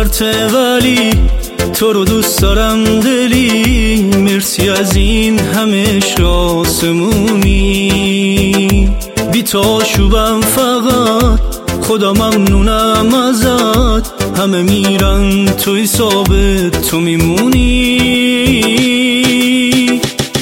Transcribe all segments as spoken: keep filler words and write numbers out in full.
پرته ولی تو رو دوست دارم دلی. مرسی از این همه آسمونی، بی تو آشوبم فقط، خدا ممنونم ازت. همه میرن توی ثابت تو میمونی.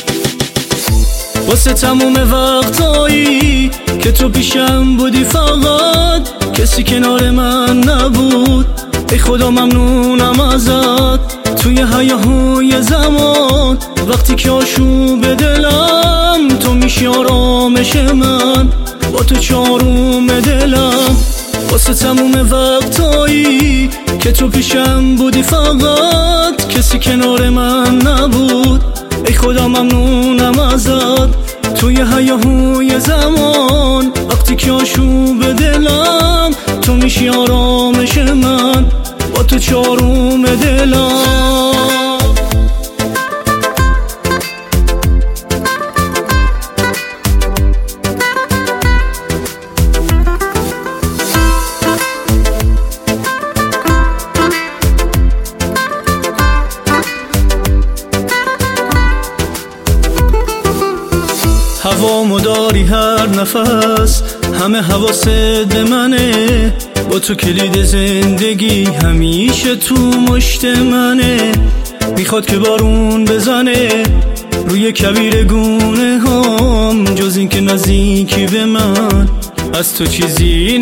واسه تموم وقتایی که تو پیشم بودی فقط، کسی کنار من نبود. ای خدا ممنونم ازت. توی هیاهوی زمان وقتی که آشوب دلم، تو میشی آرامش من، با تو چاروم دلم. واسه تموم وقتایی که تو پیشم بودی فقط، کسی کنار من نبود. ای خدا ممنونم ازت. توی هیاهوی زمان وقتی که آشوب دلم، تو میشی آرامش من، با تو چاروم دلم. هوامو داری هر نفس، همه حواست به منه. با تو کلید زندگی همیشه تو مشت منه. میخواد که بارون بزنه روی کبیر گونه هام، جز این که نزدیکی به من از تو چیزی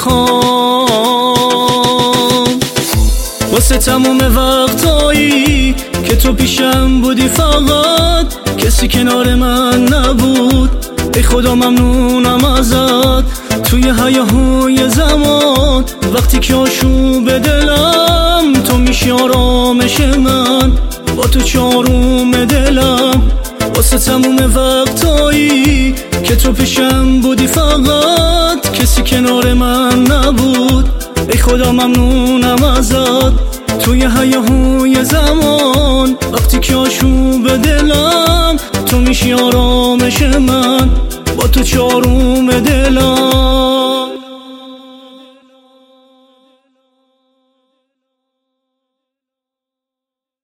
نمیخوام. واسه تموم وقتایی که تو پیشم بودی فقط، کسی کنار من نبود. ای خدا ممنونم ازت. توی هیاهوی زمان وقتی که آشوب دلم، تو میشی آرامش من، با تو چاروم دلم. واسه تموم وقتایی که تو پیشم بودی فقط، کسی کنار من نبود. ای خدا ممنونم ازت. توی هیاهوی زمان وقتی که آشوب دلم، تو میشی آرامش من، با تو چاروم دلم.